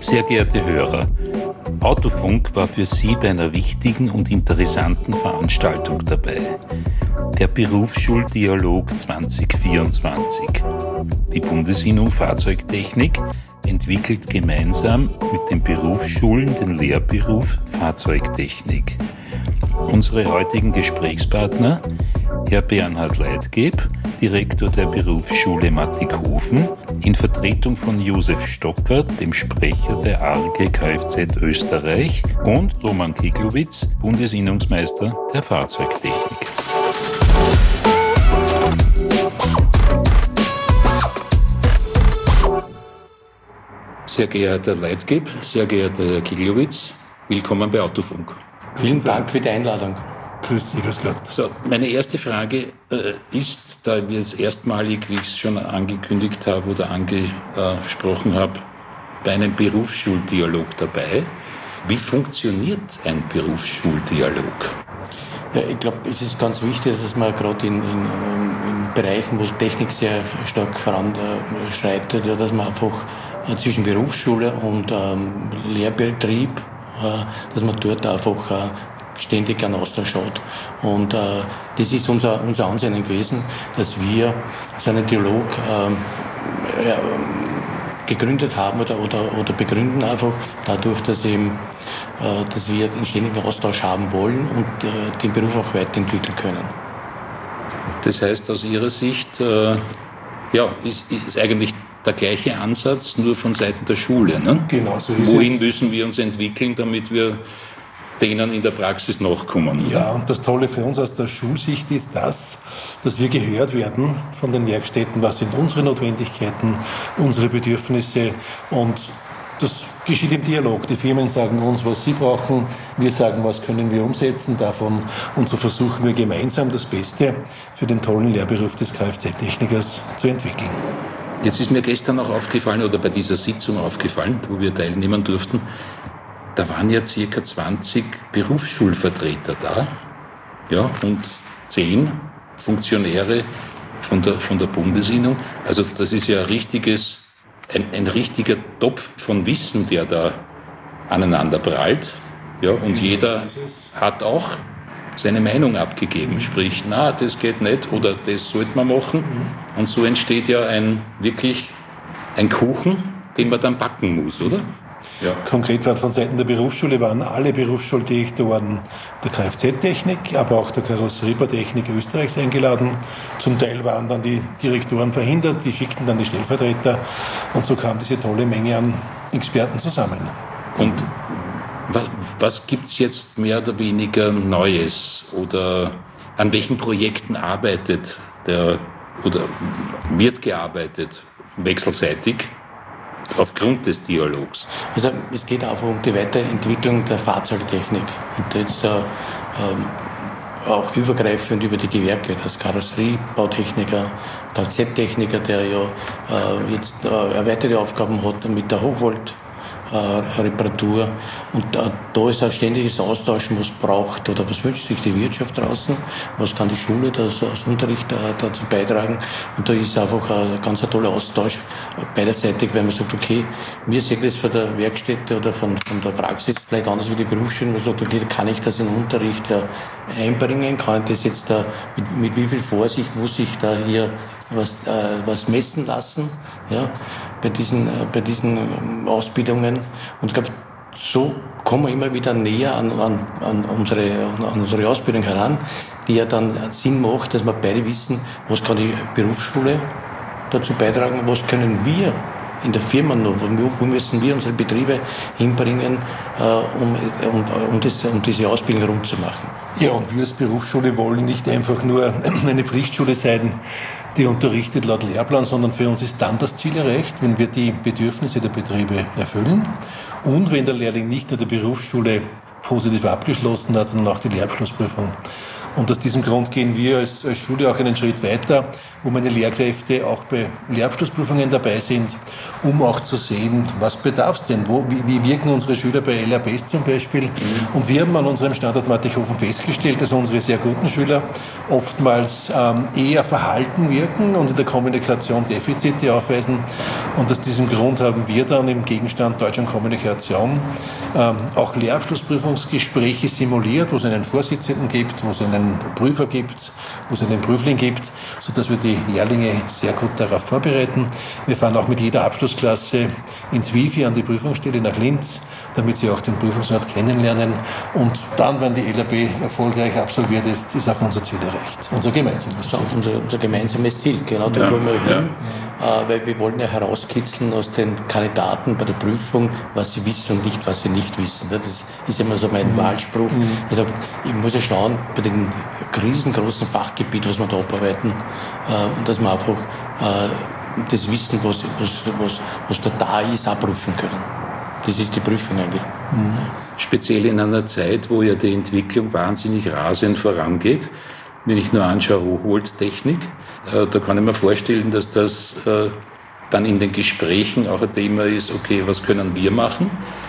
Sehr geehrte Hörer, Autofunk war für Sie bei einer wichtigen und interessanten Veranstaltung dabei. Der Berufsschuldialog 2024. Die Bundesinnung Fahrzeugtechnik entwickelt gemeinsam mit den Berufsschulen den Lehrberuf Fahrzeugtechnik. Unsere heutigen Gesprächspartner: Herr Bernhard Leitgeb, Direktor der Berufsschule Mattighofen, in Vertretung von Josef Stocker, dem Sprecher der ARGE Kfz Österreich, und Roman Keglowitz, Bundesinnungsmeister der Fahrzeugtechnik. Sehr geehrter Leitgeb, sehr geehrter Herr Keglowitz, willkommen bei Autofunk. Vielen Dank für die Einladung. Grüß Sie, grüß Gott. So, meine erste Frage ist, da wir es erstmalig, wie ich es schon angekündigt habe oder angesprochen habe, bei einem Berufsschuldialog dabei. Wie funktioniert ein Berufsschuldialog? Ja, ich glaube, es ist ganz wichtig, dass man gerade in Bereichen, wo Technik sehr stark voranschreitet, ja, dass man einfach zwischen Berufsschule und Lehrbetrieb, dass man dort einfach ständig einen Austausch hat. Und das ist unser Ansinnen gewesen, dass wir so einen Dialog gegründet haben oder begründen einfach dadurch, dass wir einen ständigen Austausch haben wollen und den Beruf auch weiterentwickeln können. Das heißt, aus Ihrer Sicht ist eigentlich der gleiche Ansatz, nur von Seiten der Schule. Ne? Genau, so ist Wohin es. müssen wir uns entwickeln, damit wir denen in der Praxis nachkommen? Ja, und das Tolle für uns aus der Schulsicht ist dass wir gehört werden von den Werkstätten, was sind unsere Notwendigkeiten, unsere Bedürfnisse, und das geschieht im Dialog. Die Firmen sagen uns, was sie brauchen, wir sagen, was können wir umsetzen davon, und so versuchen wir gemeinsam das Beste für den tollen Lehrberuf des Kfz-Technikers zu entwickeln. Jetzt ist mir gestern auch aufgefallen, oder bei dieser Sitzung aufgefallen, wo wir teilnehmen durften, da waren ja circa 20 Berufsschulvertreter da, ja, und 10 Funktionäre von der Bundesinnung. Also das ist ja ein richtiger Topf von Wissen, der da aneinander prallt. Ja, und jeder hat auch seine Meinung abgegeben. Sprich, das geht nicht oder das sollte man machen. Und so entsteht ja wirklich ein Kuchen, den man dann backen muss, oder? Ja. Konkret von Seiten der Berufsschule waren alle Berufsschuldirektoren der Kfz-Technik, aber auch der Karosseriebau-Technik Österreichs eingeladen. Zum Teil waren dann die Direktoren verhindert, die schickten dann die Stellvertreter, und so kam diese tolle Menge an Experten zusammen. Und was gibt es jetzt mehr oder weniger Neues, oder an welchen Projekten arbeitet oder wird gearbeitet wechselseitig aufgrund des Dialogs? Also es geht einfach um die Weiterentwicklung der Fahrzeugtechnik und jetzt auch übergreifend über die Gewerke, das Karosseriebautechniker, Kfz-Techniker, der ja jetzt erweiterte Aufgaben hat mit der Hochvolt-Reparatur, und da ist ein ständiges Austauschen, was braucht oder was wünscht sich die Wirtschaft draußen, was kann die Schule als Unterricht dazu beitragen, und da ist einfach ein ganz toller Austausch beiderseitig, weil man sagt, okay, wir sehen das von der Werkstätte oder von der Praxis vielleicht anders wie die Berufsschule, man sagt, okay, kann ich das in den Unterricht einbringen, kann ich das jetzt mit wie viel Vorsicht muss ich da hier was messen lassen, ja, bei diesen Ausbildungen. Und ich glaube, so kommen wir immer wieder näher an unsere Ausbildung heran, die ja dann Sinn macht, dass wir beide wissen, was kann die Berufsschule dazu beitragen, was können wir in der Firma noch, wo müssen wir unsere Betriebe hinbringen, um diese Ausbildung rund zu machen. Ja, und wir als Berufsschule wollen nicht einfach nur eine Pflichtschule sein, die unterrichtet laut Lehrplan, sondern für uns ist dann das Ziel erreicht, wenn wir die Bedürfnisse der Betriebe erfüllen und wenn der Lehrling nicht nur der Berufsschule positiv abgeschlossen hat, sondern auch die Lehrabschlussprüfung. Und aus diesem Grund gehen wir als Schule auch einen Schritt weiter, wo meine Lehrkräfte auch bei Lehrabschlussprüfungen dabei sind, um auch zu sehen, was bedarf es denn, wie wirken unsere Schüler bei LRBs zum Beispiel. Und wir haben an unserem Standort Mattighofen festgestellt, dass unsere sehr guten Schüler oftmals eher verhalten wirken und in der Kommunikation Defizite aufweisen. Und aus diesem Grund haben wir dann im Gegenstand Deutsch und Kommunikation auch Lehrabschlussprüfungsgespräche simuliert, wo es einen Vorsitzenden gibt, wo es einen Prüfer gibt, wo es einen Prüfling gibt, sodass wir die Lehrlinge sehr gut darauf vorbereiten. Wir fahren auch mit jeder Abschlussklasse ins Wifi an die Prüfungsstelle nach Linz, damit sie auch den Prüfungsort kennenlernen. Und dann, wenn die LAB erfolgreich absolviert ist, ist auch unser Ziel erreicht. Unser gemeinsames Ziel. Unser gemeinsames Ziel, genau, da wollen wir hin. Weil wir wollen ja herauskitzeln aus den Kandidaten bei der Prüfung, was sie wissen und nicht, was sie nicht wissen. Das ist immer so mein Wahlspruch. Also ich muss ja schauen, bei dem riesengroßen Fachgebiet, was wir da abarbeiten, dass wir einfach das Wissen, was da ist, auch prüfen können. Das ist die Prüfung eigentlich. Speziell in einer Zeit, wo ja die Entwicklung wahnsinnig rasend vorangeht. Wenn ich nur anschaue, Hochvolttechnik, da kann ich mir vorstellen, dass das dann in den Gesprächen auch ein Thema ist, okay, was können wir machen,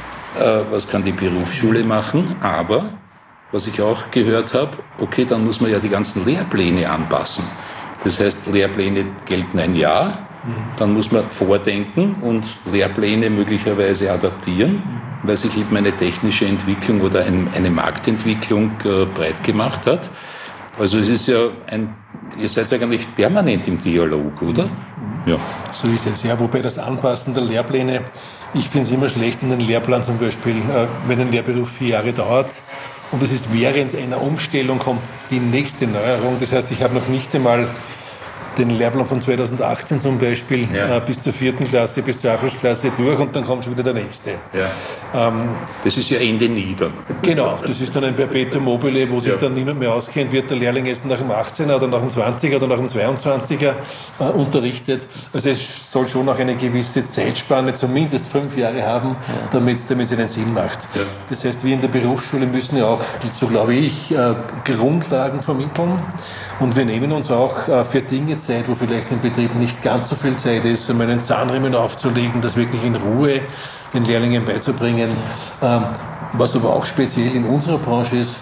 was kann die Berufsschule machen, aber, was ich auch gehört habe, okay, dann muss man ja die ganzen Lehrpläne anpassen. Das heißt, Lehrpläne gelten ein Jahr, dann muss man vordenken und Lehrpläne möglicherweise adaptieren, weil sich eben eine technische Entwicklung oder eine Marktentwicklung breit gemacht hat. Also es ist ja ihr seid eigentlich permanent im Dialog, oder? Ja. So ist es, ja. Wobei das Anpassen der Lehrpläne, ich finde es immer schlecht in den Lehrplan zum Beispiel, wenn ein Lehrberuf 4 Jahre dauert und es ist während einer Umstellung kommt die nächste Neuerung. Das heißt, ich habe noch nicht einmal den Lehrplan von 2018 zum Beispiel bis zur 4. Klasse, bis zur Abschlussklasse durch und dann kommt schon wieder der nächste. Ja. Das ist ja Ende nie dann. Genau, das ist dann ein Perpetuum mobile, wo sich dann niemand mehr auskennt, wird der Lehrling jetzt nach dem 18er oder nach dem 20er oder nach dem 22er unterrichtet. Also es soll schon noch eine gewisse Zeitspanne, zumindest 5 Jahre haben, damit es einen Sinn macht. Ja. Das heißt, wir in der Berufsschule müssen ja auch, so glaube ich, Grundlagen vermitteln und wir nehmen uns auch für Dinge Zeit, wo vielleicht im Betrieb nicht ganz so viel Zeit ist, um einen Zahnriemen aufzulegen, das wirklich in Ruhe den Lehrlingen beizubringen. Was aber auch speziell in unserer Branche ist,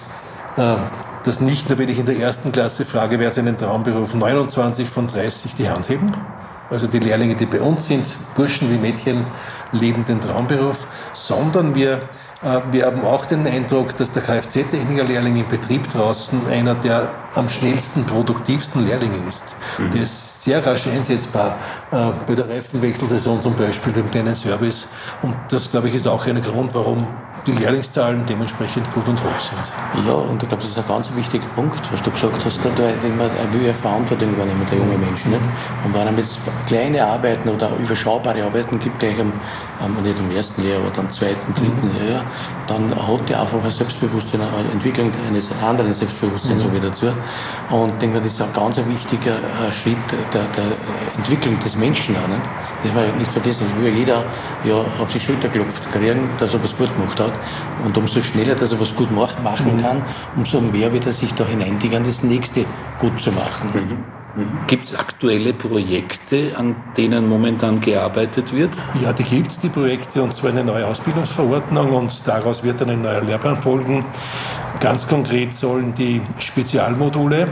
dass nicht nur, wenn ich in der 1. Klasse frage, wer hat einen Traumberuf, 29 von 30 die Hand heben. Also die Lehrlinge, die bei uns sind, Burschen wie Mädchen, leben den Traumberuf, sondern wir haben auch den Eindruck, dass der Kfz-Techniker-Lehrling im Betrieb draußen einer der am schnellsten, produktivsten Lehrlinge ist. Der ist sehr rasch einsetzbar, bei der Reifenwechselsaison zum Beispiel, beim kleinen Service. Und das, glaube ich, ist auch ein Grund, warum die Lehrlingszahlen dementsprechend gut und hoch sind. Ja, und ich glaube, das ist ein ganz wichtiger Punkt, was du gesagt hast, er will ja Verantwortung übernehmen, der junge Mensch. Nicht? Und wenn er jetzt kleine Arbeiten oder überschaubare Arbeiten gibt, gleich nicht im 1. Jahr, aber am 2., 3. Jahr, dann hat er einfach ein Selbstbewusstsein, eine Entwicklung eines anderen Selbstbewusstseins so wieder dazu. Und ich denke, das ist ein ganz wichtiger Schritt der Entwicklung des Menschen auch, nicht? Das war nicht vergessen, es will jeder auf die Schulter geklopft kriegen, dass er was gut gemacht hat. Und umso schneller, dass er was gut machen kann, umso mehr wird er sich da hineindigen, das nächste gut zu machen. Gibt es aktuelle Projekte, an denen momentan gearbeitet wird? Ja, die gibt es, die Projekte, und zwar eine neue Ausbildungsverordnung und daraus wird dann ein neuer Lehrplan folgen. Ganz konkret sollen die Spezialmodule,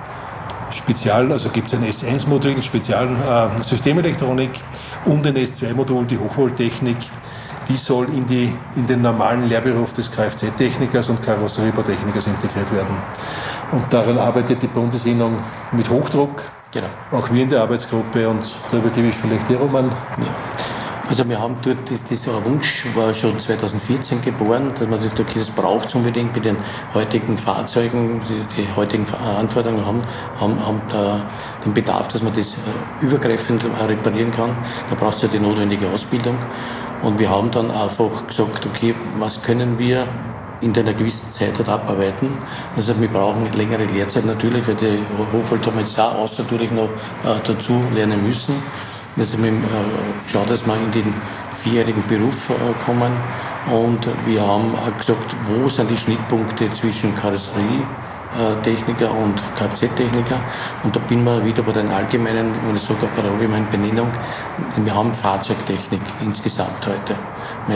also gibt es ein S1-Modul, Systemelektronik und ein S2-Modul, die Hochvolttechnik, die soll in den normalen Lehrberuf des Kfz-Technikers und Karosseriebau-Technikers integriert werden. Und daran arbeitet die Bundesinnung mit Hochdruck, genau. Auch wir in der Arbeitsgruppe, und da übergebe ich vielleicht dir, Roman. Ja. Also wir haben dort, dieser Wunsch war schon 2014 geboren, dass man sagt, okay, das braucht es unbedingt bei den heutigen Fahrzeugen, die heutigen Anforderungen haben den Bedarf, dass man das übergreifend reparieren kann. Da braucht es ja die notwendige Ausbildung. Und wir haben dann einfach gesagt, okay, was können wir in einer gewissen Zeit abarbeiten. Also wir brauchen längere Lehrzeit natürlich, weil die Hochvolt haben jetzt auch außerdurch noch dazu lernen müssen. Also wir schauen, dass wir in den 4-jährigen Beruf kommen, und wir haben auch gesagt, wo sind die Schnittpunkte zwischen Karosserietechniker und Kfz-Techniker, und da bin wir wieder bei den allgemeinen, wenn ich sage, bei der allgemeinen Benennung, wir haben Fahrzeugtechnik insgesamt heute.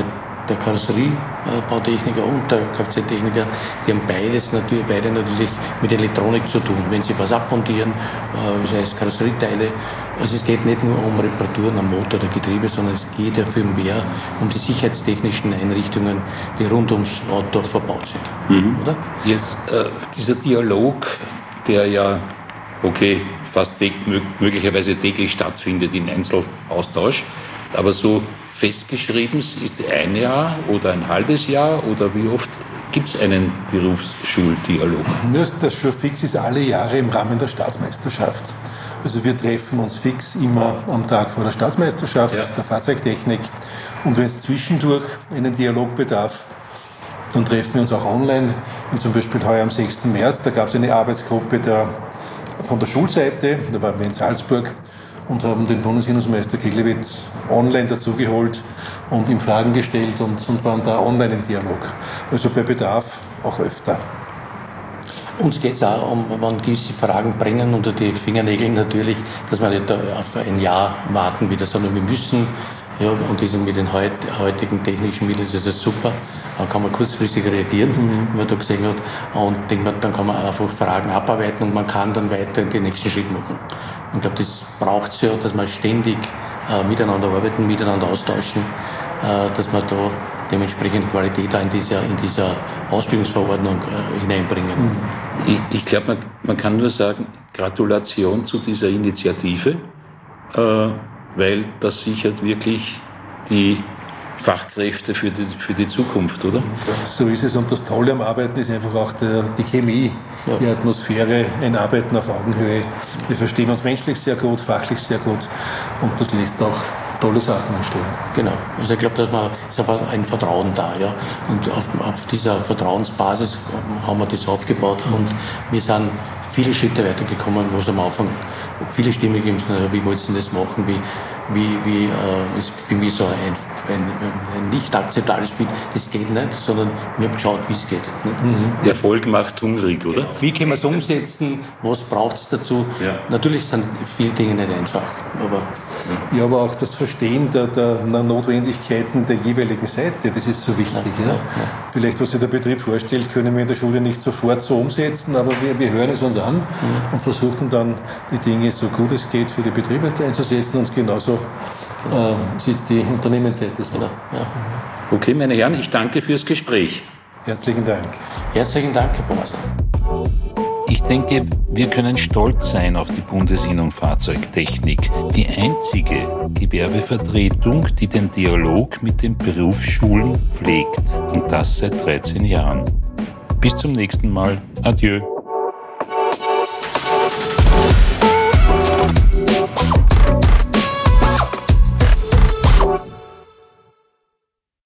der Karosseriebautechniker und der Kfz-Techniker, die haben beide natürlich mit Elektronik zu tun. Wenn sie was abmontieren, sei es Karosserieteile, also es geht nicht nur um Reparaturen am Motor oder Getriebe, sondern es geht ja viel mehr um die sicherheitstechnischen Einrichtungen, die rund ums Auto verbaut sind. Oder? Jetzt dieser Dialog, der ja, fast möglicherweise täglich stattfindet in Einzelaustausch, aber so festgeschrieben ist ein Jahr oder ein halbes Jahr oder wie oft gibt es einen Berufsschuldialog? Das schon fix ist alle Jahre im Rahmen der Staatsmeisterschaft. Also wir treffen uns fix immer am Tag vor der Staatsmeisterschaft der Fahrzeugtechnik. Und wenn es zwischendurch einen Dialog bedarf, dann treffen wir uns auch online. Wie zum Beispiel heuer am 6. März, da gab es eine Arbeitsgruppe von der Schulseite, da waren wir in Salzburg und haben den Bundesinnungsmeister Keglewitz online dazugeholt und ihm Fragen gestellt und waren da online im Dialog. Also bei Bedarf auch öfter. Uns geht es auch um, wenn gewisse Fragen brennen unter die Fingernägel natürlich, dass wir nicht auf ein Jahr warten wieder, sondern wir müssen, und das mit den heutigen technischen Mitteln ist das super, dann kann man kurzfristig reagieren, wie man da gesehen hat, und dann kann man einfach Fragen abarbeiten und man kann dann weiter in den nächsten Schritt machen. Und ich glaube, das braucht es ja, dass wir ständig miteinander arbeiten, miteinander austauschen, dass wir da dementsprechend Qualität auch in dieser Ausbildungsverordnung hineinbringen. Ich glaube, man kann nur sagen, Gratulation zu dieser Initiative, weil das sichert wirklich die Fachkräfte für die Zukunft, oder? So ist es, und das Tolle am Arbeiten ist einfach auch die Chemie, die Atmosphäre, ein Arbeiten auf Augenhöhe. Wir verstehen uns menschlich sehr gut, fachlich sehr gut und das lässt auch tolle Sachen entstehen. Genau, also ich glaube, ist einfach ein Vertrauen da, ja. Und auf dieser Vertrauensbasis haben wir das aufgebaut und wir sind viele Schritte weitergekommen, wo es am Anfang viele Stimmen gegeben haben, wie wollt ihr das machen, wie ist für mich so ein nicht akzeptables Bild, das geht nicht, sondern wir haben geschaut, wie es geht. Der Erfolg macht hungrig, oder? Genau. Wie können wir es umsetzen, was braucht es dazu? Ja. Natürlich sind viele Dinge nicht einfach, aber auch das Verstehen der Notwendigkeiten der jeweiligen Seite, das ist so wichtig. Ja. Vielleicht, was sich der Betrieb vorstellt, können wir in der Schule nicht sofort so umsetzen, aber wir hören es uns an und versuchen dann, die Dinge so gut es geht für die Betriebe einzusetzen und genauso sieht die Unternehmensseite so. Genau. Ja. Okay, meine Herren, ich danke fürs Gespräch. Herzlichen Dank. Herzlichen Dank, Herr Bommerser. Ich denke, wir können stolz sein auf die Bundesinnung Fahrzeugtechnik, die einzige Gewerbevertretung, die den Dialog mit den Berufsschulen pflegt. Und das seit 13 Jahren. Bis zum nächsten Mal. Adieu.